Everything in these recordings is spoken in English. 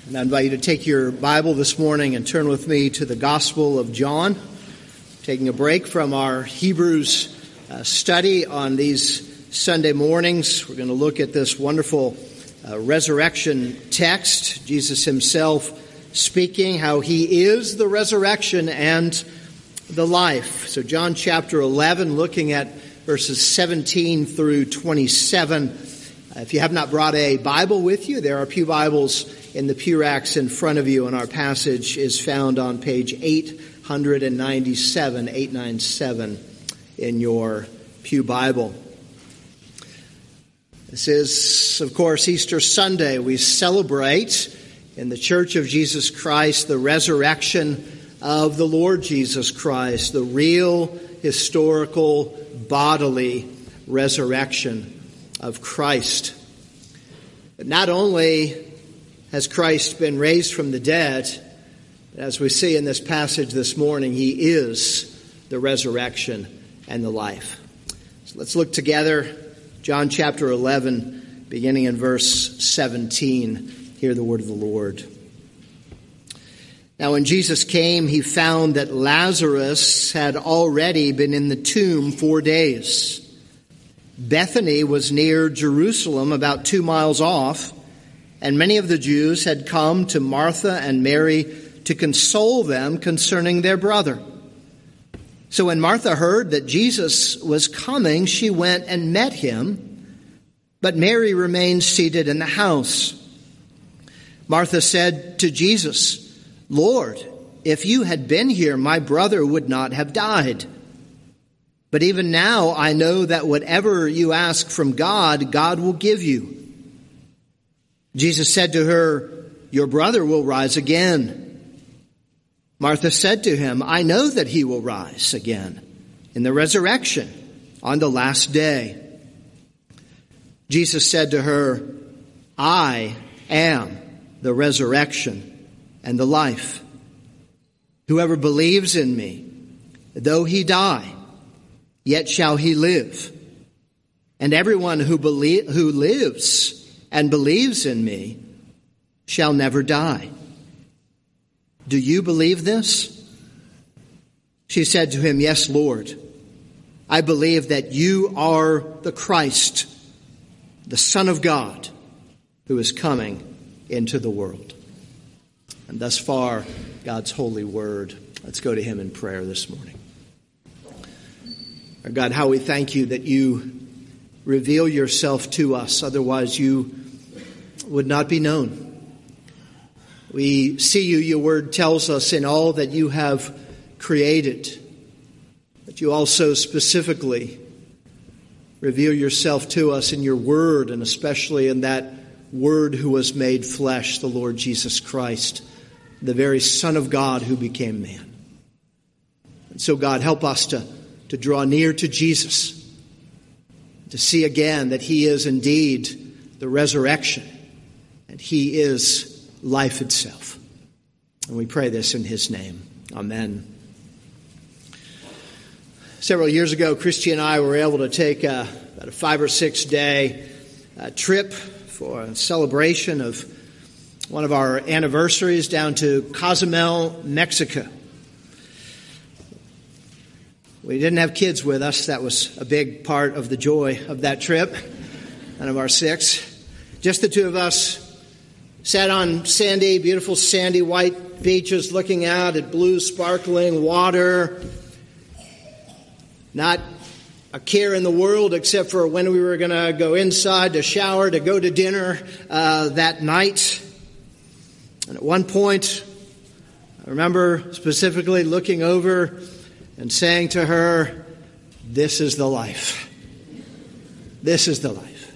And I invite you to take your Bible this morning and turn with me to the Gospel of John, taking a break from our Hebrews study on these Sunday mornings. We're going to look at this wonderful resurrection text, Jesus himself speaking how he is the resurrection and the life. So John chapter 11, looking at verses 17 through 27. If you have not brought a Bible with you, there are pew Bibles in the pew racks in front of you, and our passage is found on page 897 in your pew Bible. This is, of course, Easter Sunday. We celebrate in the Church of Jesus Christ the resurrection of the Lord Jesus Christ, the real, historical, bodily resurrection of Christ. But not only has Christ been raised from the dead, as we see in this passage this morning, he is the resurrection and the life. So let's look together, John chapter 11, beginning in verse 17. Hear the word of the Lord. Now when Jesus came, he found that Lazarus had already been in the tomb 4 days. Bethany was near Jerusalem, about 2 miles off, and many of the Jews had come to Martha and Mary to console them concerning their brother. So when Martha heard that Jesus was coming, she went and met him, but Mary remained seated in the house. Martha said to Jesus, "Lord, if you had been here, my brother would not have died. But even now I know that whatever you ask from God, God will give you." Jesus said to her, "Your brother will rise again." Martha said to him, "I know that he will rise again in the resurrection on the last day." Jesus said to her, "I am the resurrection and the life. Whoever believes in me, though he die, yet shall he live. And everyone who lives and believes in me shall never die. Do you believe this?" She said to him, "Yes, Lord. I believe that you are the Christ, the Son of God, who is coming into the world." And thus far, God's holy word. Let's go to him in prayer this morning. Our God, how we thank you that you reveal yourself to us. Otherwise, you would not be known. We see you, your word tells us, in all that you have created. But you also specifically reveal yourself to us in your word, and especially in that word who was made flesh, the Lord Jesus Christ, the very Son of God who became man. And so, God, help us to draw near to Jesus, to see again that he is indeed the resurrection, and he is life itself. And we pray this in his name. Amen. Several years ago, Christy and I were able to take about a 5 or 6 day trip for a celebration of one of our anniversaries down to Cozumel, Mexico. We didn't have kids with us. That was a big part of the joy of that trip, none of our 6. Just the two of us sat on beautiful sandy white beaches looking out at blue sparkling water. Not a care in the world except for when we were going to go inside to shower, to go to dinner that night. And at one point, I remember specifically looking over and saying to her, "This is the life. This is the life."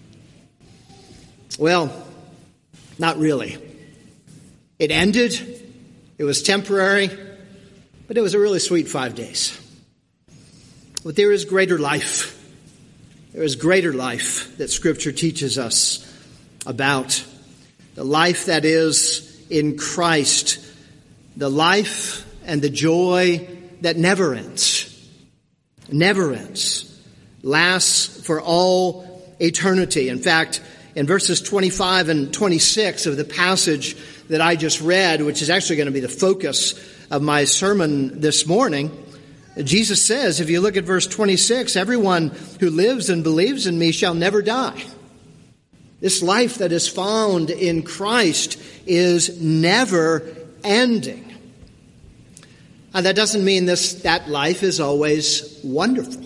Well, not really. It ended. It was temporary, but it was a really sweet 5 days. But there is greater life. There is greater life that Scripture teaches us about. The life that is in Christ. The life and the joy that never ends. Never ends. Lasts for all eternity. In fact, in verses 25 and 26 of the passage that I just read, which is actually going to be the focus of my sermon this morning, Jesus says, if you look at verse 26, everyone who lives and believes in me shall never die. This life that is found in Christ is never ending. And that doesn't mean that life is always wonderful.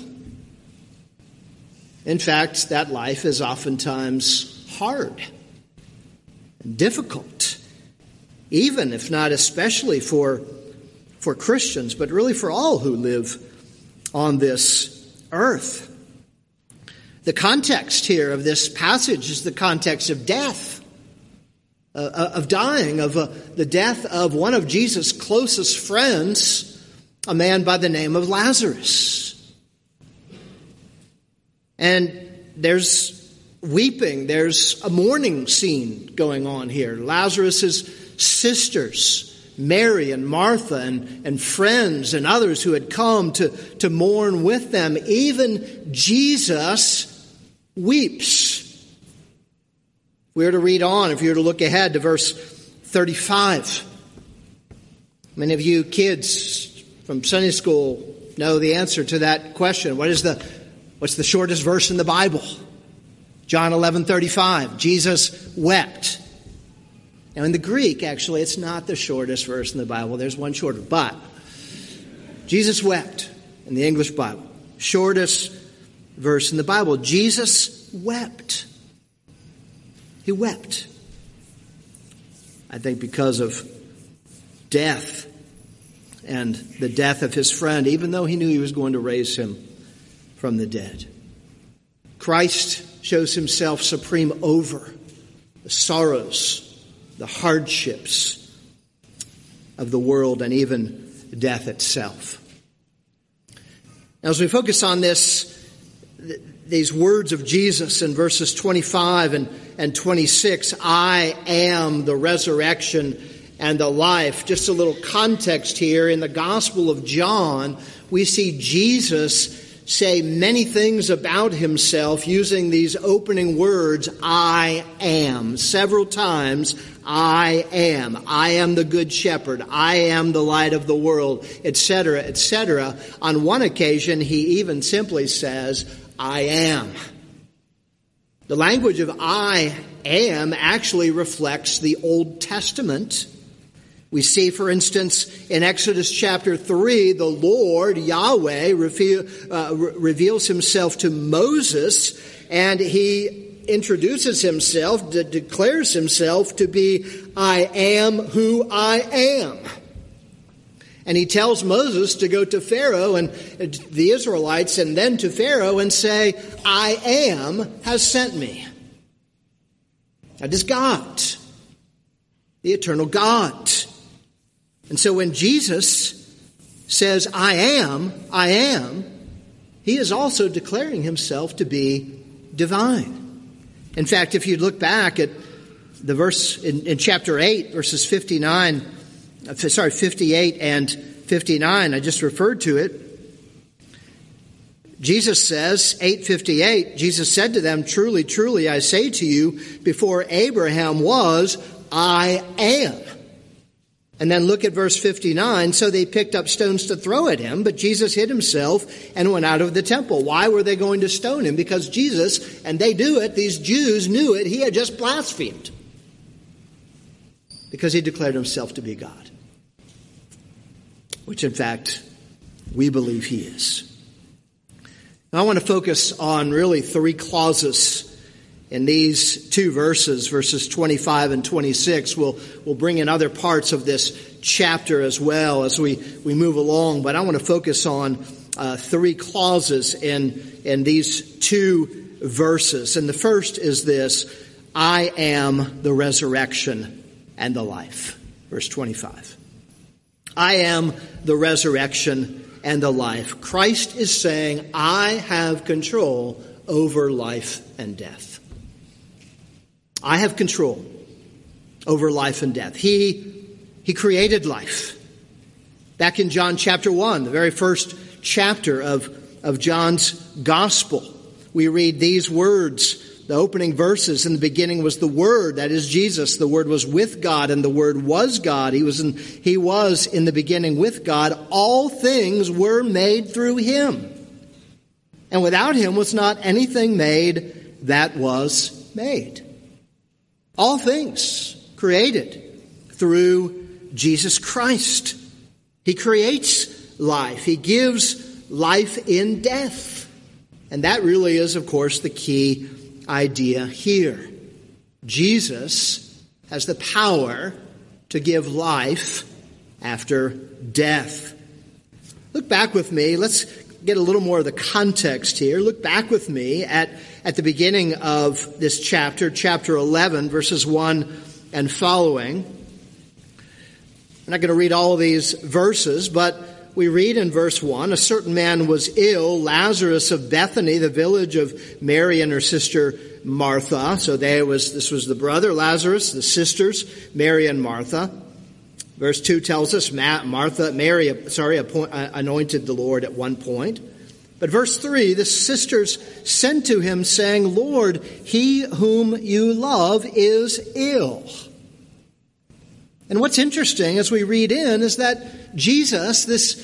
In fact, that life is oftentimes hard and difficult, even if not especially for Christians, but really for all who live on this earth. The context here of this passage is the context of death, of dying, of the death of one of Jesus' closest friends, a man by the name of Lazarus. And there's weeping, there's a mourning scene going on here. Lazarus' sisters, Mary and Martha and friends and others who had come to mourn with them. Even Jesus weeps. If we were to read on, if you were to look ahead to verse 35. Many of you kids from Sunday school know the answer to that question. What's the shortest verse in the Bible? John 11:35. Jesus wept. Now in the Greek, actually, it's not the shortest verse in the Bible. There's one shorter. But Jesus wept in the English Bible. Shortest verse in the Bible. Jesus wept. He wept. I think because of death and the death of his friend, even though he knew he was going to raise him from the dead. Christ shows himself supreme over the sorrows, the hardships of the world, and even death itself. Now, as we focus on these words of Jesus in verses 25 and 26, I am the resurrection and the life. Just a little context here. In the Gospel of John, we see Jesus say many things about himself using these opening words, I am. Several times, I am. I am the good shepherd. I am the light of the world, etc., etc. On one occasion, he even simply says, I am. The language of I am actually reflects the Old Testament. We see, for instance, in Exodus chapter 3, the Lord, Yahweh, reveals himself to Moses, and he introduces himself, declares himself to be, I am who I am. And he tells Moses to go to Pharaoh and the Israelites, and then to Pharaoh, and say, I am has sent me. That is God, the eternal God. And so when Jesus says, I am, he is also declaring himself to be divine. In fact, if you look back at the verse in chapter 8, verses 58 and 59, I just referred to it. Jesus says, 8:58, Jesus said to them, truly, truly, I say to you, before Abraham was, I am. And then look at verse 59. So they picked up stones to throw at him, but Jesus hid himself and went out of the temple. Why were they going to stone him? Because Jesus, and they do it, these Jews knew it, he had just blasphemed. Because he declared himself to be God. Which in fact, we believe he is. Now I want to focus on really three clauses in these two verses, verses 25 and 26. We'll bring in other parts of this chapter as well as we move along. But I want to focus on three clauses in these two verses. And the first is this, I am the resurrection and the life. Verse 25. I am the resurrection and the life. Christ is saying, I have control over life and death. I have control over life and death. He created life. Back in John chapter 1, the very first chapter of John's gospel, we read these words the opening verses, in the beginning was the Word, that is Jesus. The Word was with God, and the Word was God. He was in the beginning with God. All things were made through him. And without him was not anything made that was made. All things created through Jesus Christ. He creates life. He gives life in death. And that really is, of course, the key idea here. Jesus has the power to give life after death. Look back with me. Let's get a little more of the context here. Look back with me at the beginning of this chapter, chapter 11, verses 1 and following. I'm not going to read all of these verses, but we read in verse 1, a certain man was ill, Lazarus of Bethany, the village of Mary and her sister Martha. So this was the brother Lazarus, the sisters, Mary and Martha. Verse 2 tells us Mary anointed the Lord at one point. But verse 3, the sisters sent to him saying, Lord, he whom you love is ill. And what's interesting as we read in is that Jesus,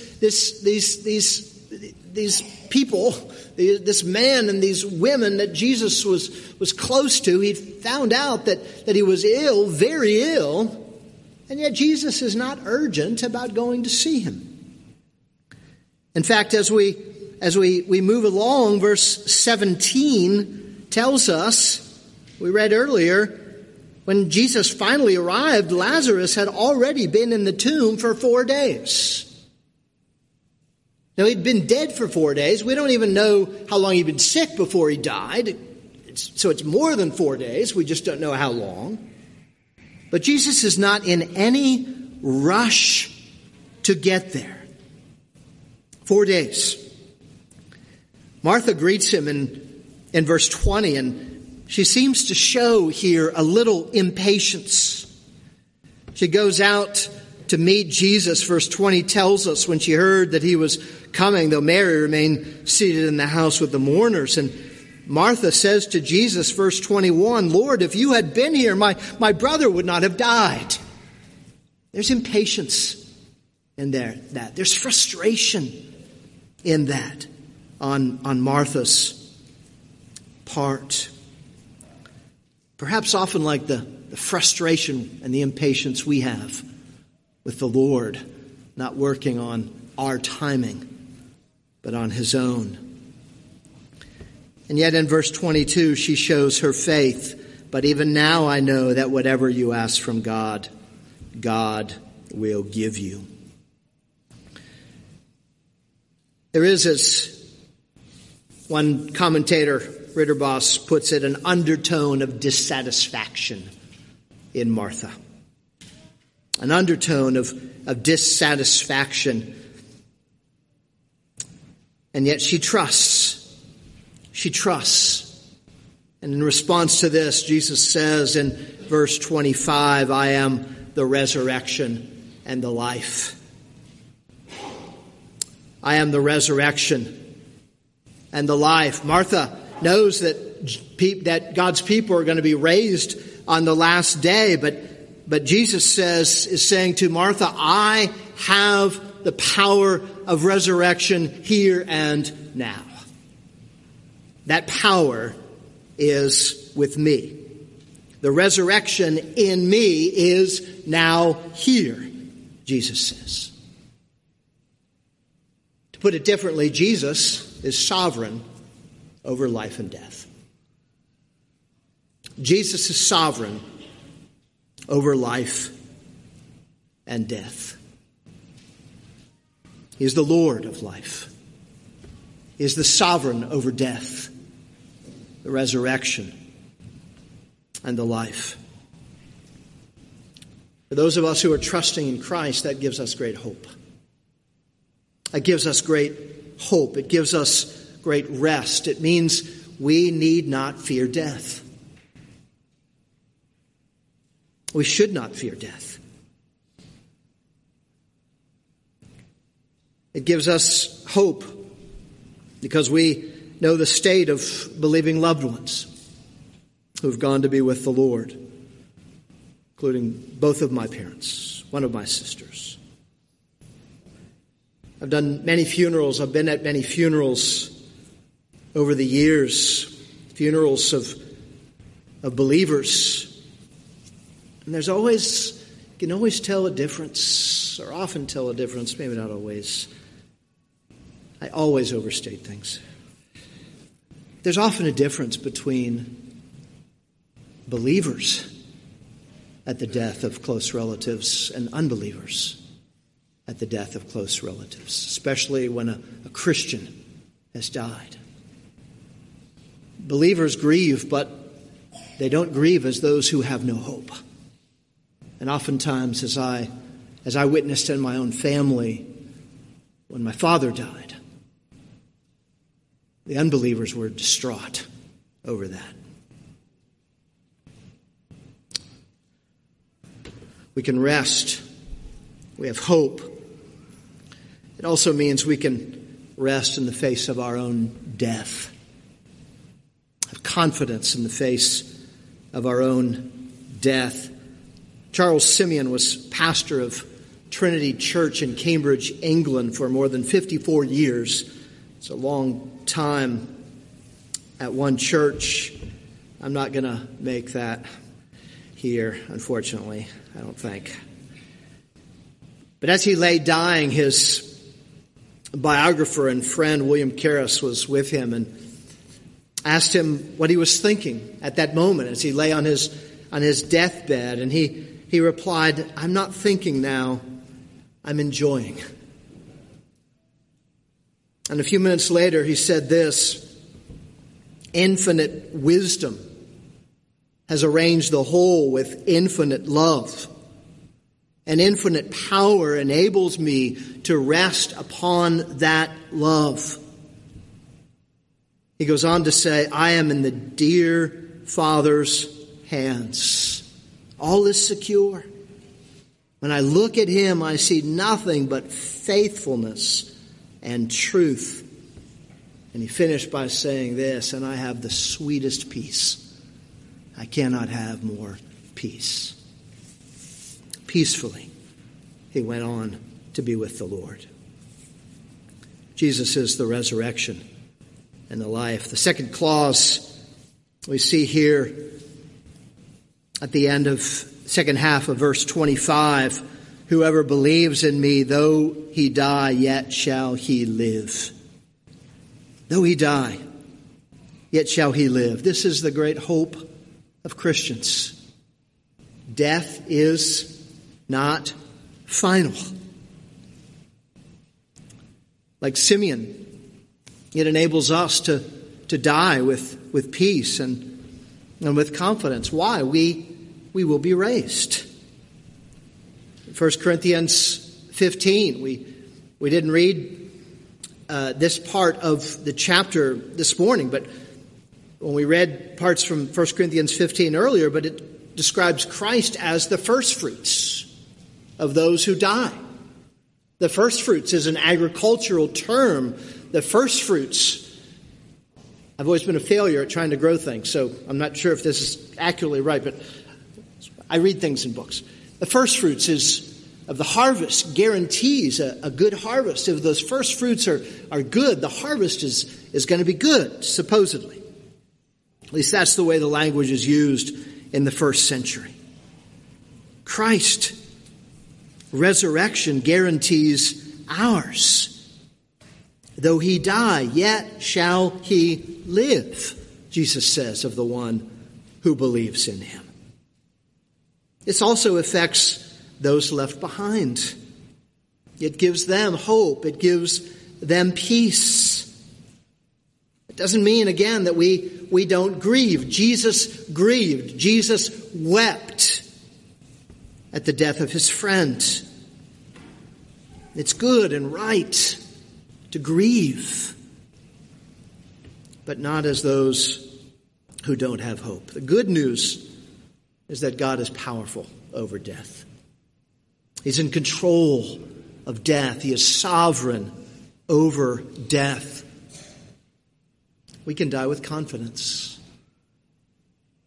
these people, this man and these women that Jesus was close to, he found out that he was ill, very ill, and yet Jesus is not urgent about going to see him. In fact, as we move along, verse 17 tells us, we read earlier, when Jesus finally arrived, Lazarus had already been in the tomb for 4 days. Now, he'd been dead for 4 days. We don't even know how long he'd been sick before he died. So it's more than 4 days. We just don't know how long. But Jesus is not in any rush to get there. 4 days. Martha greets him in verse 20, and she seems to show here a little impatience. She goes out to meet Jesus. Verse 20 tells us when she heard that he was coming, though Mary remained seated in the house with the mourners. And Martha says to Jesus, verse 21, Lord, if you had been here, my brother would not have died. There's impatience in there. There's frustration in that on Martha's part. Perhaps often like the frustration and the impatience we have with the Lord, not working on our timing, but on his own. And yet in verse 22, she shows her faith. But even now I know that whatever you ask from God, God will give you. There is, as one commentator, Ritterboss, puts it, an undertone of dissatisfaction in Martha. An undertone of dissatisfaction. And yet she trusts. She trusts. And in response to this, Jesus says in verse 25, I am the resurrection and the life. I am the resurrection and the life. Martha knows that God's people are going to be raised on the last day, but Jesus is saying to Martha, I have the power of resurrection here and now. That power is with me. The resurrection in me is now here, Jesus says. To put it differently, Jesus is sovereign over life and death. Jesus is sovereign over life and death. He is the Lord of life. He is the sovereign over death, the resurrection, and the life. For those of us who are trusting in Christ, that gives us great hope. That gives us great hope. It gives us great rest. It means we need not fear death. We should not fear death. It gives us hope because we know the state of believing loved ones. who have gone to be with the Lord, including both of my parents, one of my sisters. I've done many funerals. I've been at many funerals over the years, funerals of believers. And there's always, you can always tell a difference, or often tell a difference, maybe not always. I always overstate things. There's often a difference between believers at the death of close relatives and unbelievers at the death of close relatives, especially when a Christian has died. Believers grieve, but they don't grieve as those who have no hope. And oftentimes, as I witnessed in my own family, when my father died, the unbelievers were distraught over that. We can rest. We have hope. It also means we can rest in the face of our own death. Have confidence in the face of our own death. Charles Simeon was pastor of Trinity Church in Cambridge, England for more than 54 years. It's a long time at one church. I'm not going to make that here, unfortunately, I don't think. But as he lay dying, his biographer and friend William Carus was with him and asked him what he was thinking at that moment as he lay on his deathbed. And he replied, "I'm not thinking now, I'm enjoying." And a few minutes later he said this, "Infinite wisdom has arranged the whole with infinite love. And infinite power enables me to rest upon that love." He goes on to say, "I am in the dear Father's hands. All is secure. When I look at him, I see nothing but faithfulness and truth." And he finished by saying this, "And I have the sweetest peace. I cannot have more peace." Peacefully, he went on to be with the Lord. Jesus is the resurrection and the life. The second clause we see here at the end of second half of verse 25, "Whoever believes in me, though he die, yet shall he live." Though he die, yet shall he live. This is the great hope of Christians. Death is not final. Like Simeon, it enables us to die with peace and with confidence. Why? We will be raised. 1 Corinthians 15, we didn't read this part of the chapter this morning, but when we read parts from 1 Corinthians 15 earlier, but it describes Christ as the first fruits of those who die. The first fruits is an agricultural term. The first fruits, I've always been a failure at trying to grow things, so I'm not sure if this is accurately right, but I read things in books. The first fruits is of the harvest guarantees a good harvest. If those first fruits are good, the harvest is going to be good, supposedly. At least that's the way the language is used in the first century. Christ resurrection guarantees ours. Though he die, yet shall he live, Jesus says of the one who believes in him. This also affects those left behind. It gives them hope. It gives them peace. It doesn't mean, again, that we don't grieve. Jesus grieved. Jesus wept at the death of his friend. It's good and right to grieve, but not as those who don't have hope. The good news is that God is powerful over death. He's in control of death. He is sovereign over death. We can die with confidence.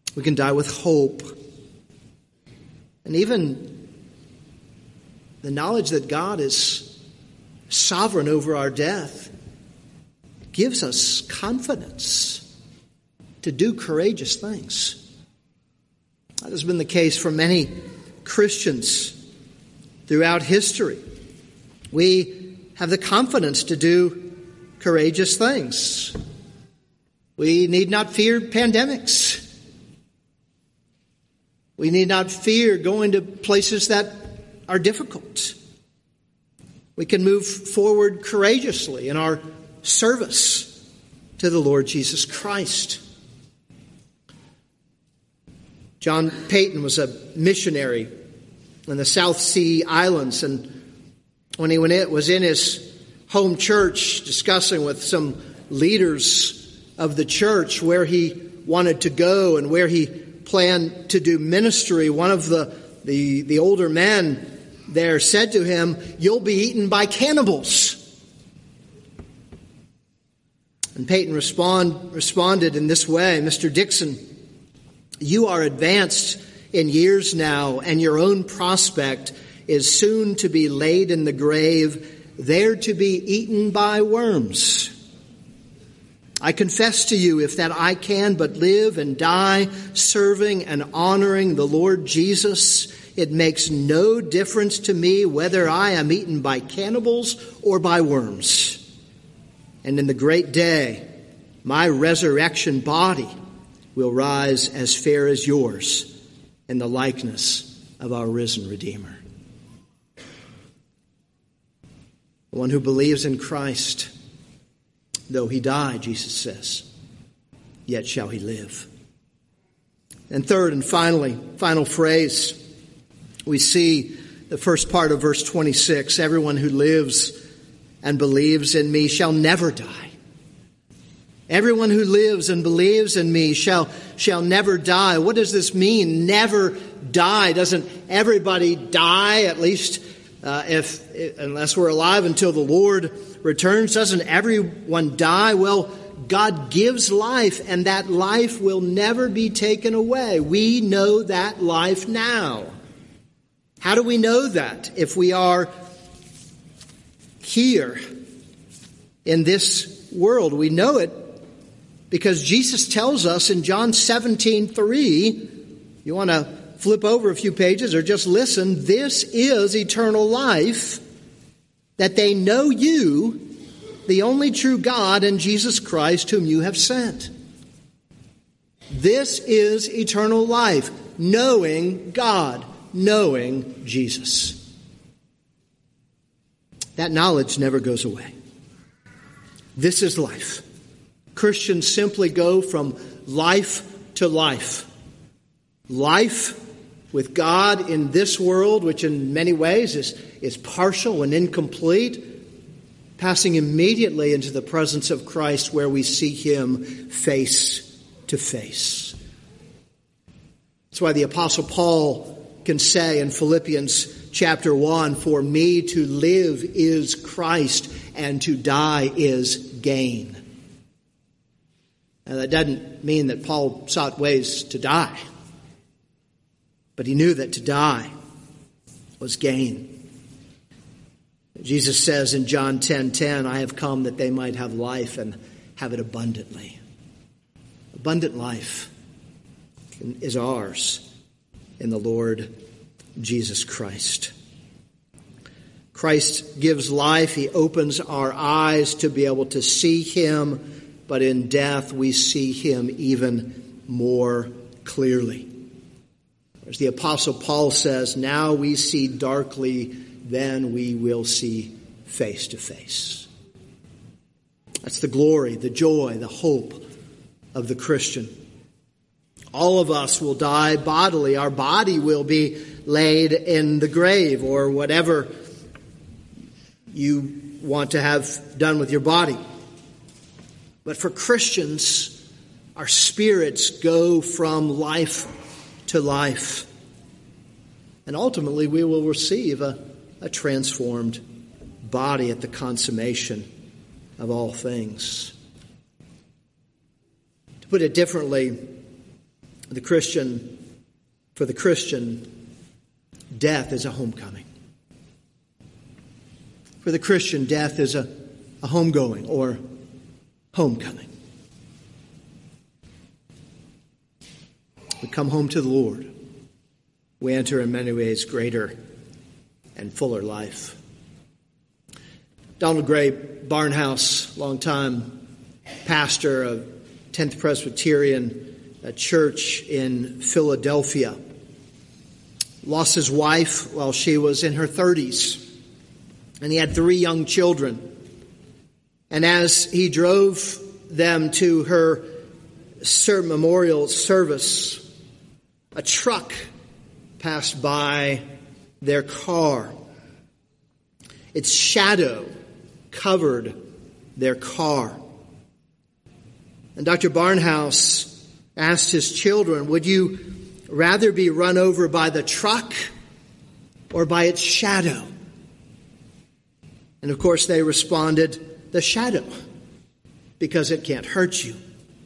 We can die with hope. And even the knowledge that God is sovereign over our death gives us confidence to do courageous things. That has been the case for many Christians throughout history. We have the confidence to do courageous things. We need not fear pandemics. We need not fear going to places that are difficult. We can move forward courageously in our service to the Lord Jesus Christ. John Paton was a missionary in the South Sea Islands, and when he was in his home church discussing with some leaders of the church where he wanted to go and where he planned to do ministry, one of the older men there said to him, "You'll be eaten by cannibals." And Paton responded in this way, "Mr. Dixon, you are advanced in years now, and your own prospect is soon to be laid in the grave, there to be eaten by worms. I confess to you, if that I can but live and die serving and honoring the Lord Jesus, it makes no difference to me whether I am eaten by cannibals or by worms. And in the great day, my resurrection body will rise as fair as yours in the likeness of our risen Redeemer." The one who believes in Christ, though he die, Jesus says, yet shall he live. And third and final phrase, we see the first part of verse 26, everyone who lives and believes in me shall never die. Everyone who lives and believes in me shall never die. What does this mean, never die? Doesn't everybody die, at least unless we're alive until the Lord returns? Doesn't everyone die? Well, God gives life, and that life will never be taken away. We know that life now. How do we know that if we are here in this world? We know it because Jesus tells us in John 17:3, you want to flip over a few pages or just listen, this is eternal life, that they know you, the only true God, and Jesus Christ whom you have sent. This is eternal life, knowing God, knowing Jesus. That knowledge never goes away. This is life. Christians simply go from life to life. Life with God in this world, which in many ways is partial and incomplete, passing immediately into the presence of Christ where we see him face to face. That's why the Apostle Paul can say in Philippians chapter 1, "For me to live is Christ, and to die is gain." Now, that doesn't mean that Paul sought ways to die, but he knew that to die was gain. Jesus says in John 10:10, "I have come that they might have life and have it abundantly." Abundant life is ours in the Lord Jesus Christ. Christ gives life. He opens our eyes to be able to see him, but in death we see him even more clearly. As the Apostle Paul says, "Now we see darkly, then we will see face to face." That's the glory, the joy, the hope of the Christian. All of us will die bodily. Our body will be laid in the grave, or whatever you want to have done with your body. But for Christians, our spirits go from life to life. And ultimately we will receive a transformed body at the consummation of all things. To put it differently, For the Christian, death is a homecoming. For the Christian, death is a homegoing or homecoming. We come home to the Lord. We enter in many ways greater and fuller life. Donald Gray Barnhouse, longtime pastor of 10th Presbyterian Church in Philadelphia, lost his wife while she was in her 30s, and he had 3 young children. And as he drove them to her memorial service, a truck passed by their car. Its shadow covered their car. And Dr. Barnhouse asked his children, would you rather be run over by the truck or by its shadow? And of course they responded, the shadow, because it can't hurt you.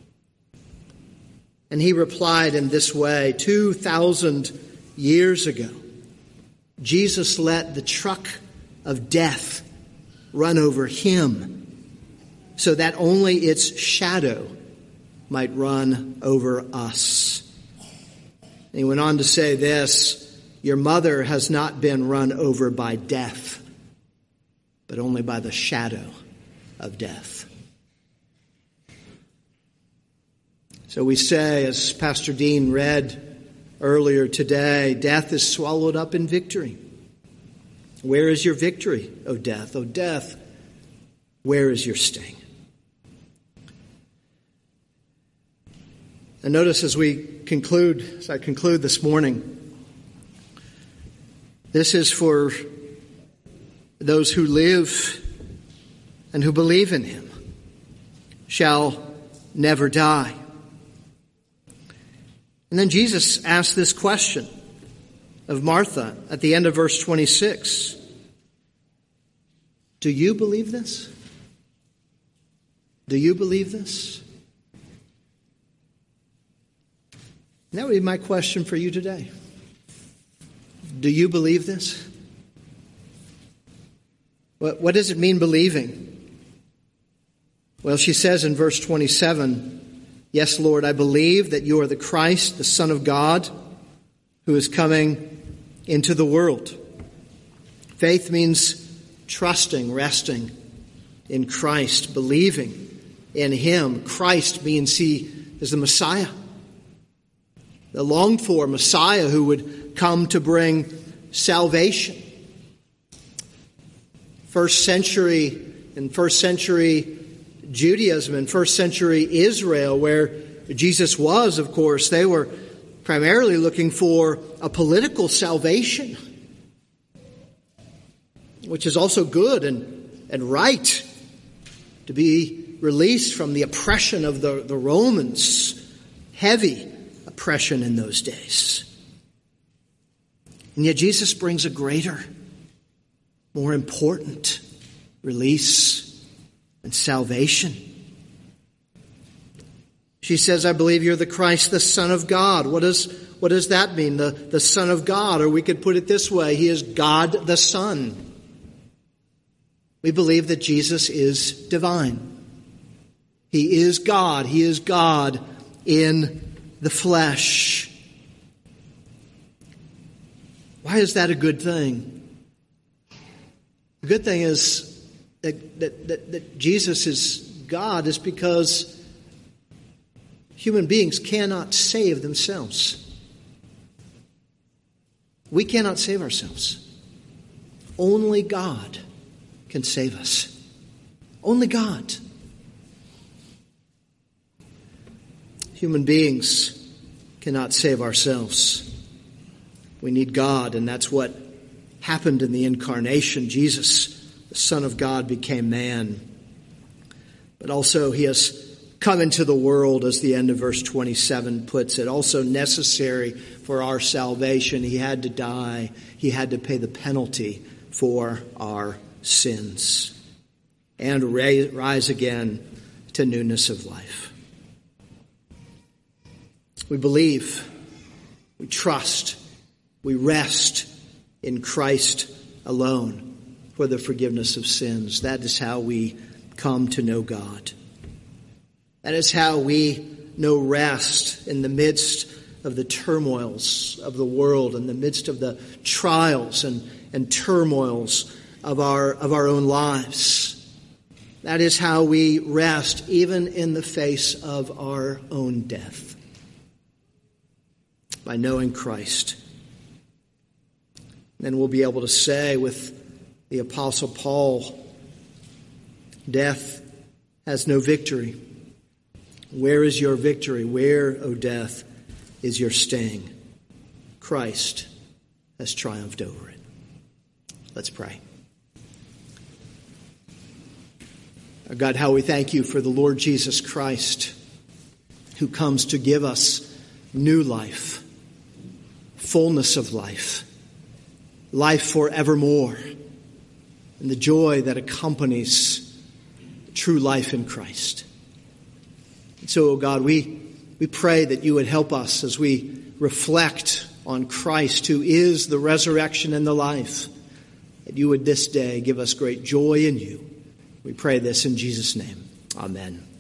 And he replied in this way, 2,000 years ago, Jesus let the truck of death run over him so that only its shadow might run over us. And he went on to say this, your mother has not been run over by death, but only by the shadow of death. So we say, as Pastor Dean read earlier today, death is swallowed up in victory. Where is your victory, O death? O death, where is your sting? And notice as I conclude this morning, this is for those who live and who believe in him shall never die. And then Jesus asked this question of Martha at the end of verse 26. Do you believe this? Do you believe this? And that would be my question for you today. Do you believe this? What does it mean believing? Well, she says in verse 27, yes, Lord, I believe that you are the Christ, the Son of God, who is coming into the world. Faith means trusting, resting in Christ, believing in him. Christ means he is the Messiah, the longed-for Messiah who would come to bring salvation. First century Judaism and first century Israel, where Jesus was, of course, they were primarily looking for a political salvation, which is also good and right, to be released from the oppression of the Romans, heavy oppression in those days. And yet Jesus brings a greater, more important release and salvation. She says, I believe you're the Christ, the Son of God. What does that mean? The Son of God, or we could put it this way, he is God the Son. We believe that Jesus is divine. He is God. He is God in the flesh. Why is that a good thing? The good thing is that Jesus is God is because human beings cannot save themselves. We cannot save ourselves. Only God can save us. Only God. Human beings cannot save ourselves. We need God, and that's what happened in the incarnation. Jesus, the Son of God, became man. But also he has come into the world, as the end of verse 27 puts it, also necessary for our salvation. He had to die. He had to pay the penalty for our sins and rise again to newness of life. We believe, we trust, we rest in Christ alone for the forgiveness of sins. That is how we come to know God. That is how we know rest in the midst of the turmoils of the world, in the midst of the trials and turmoils of our own lives. That is how we rest even in the face of our own death, by knowing Christ. Then we'll be able to say with the Apostle Paul, death has no victory. Where is your victory? Where, O death, is your sting? Christ has triumphed over it. Let's pray. Our God, how we thank you for the Lord Jesus Christ, who comes to give us new life, fullness of life, life forevermore, and the joy that accompanies true life in Christ. And so, O God, we pray that you would help us as we reflect on Christ, who is the resurrection and the life, that you would this day give us great joy in you. We pray this in Jesus' name. Amen.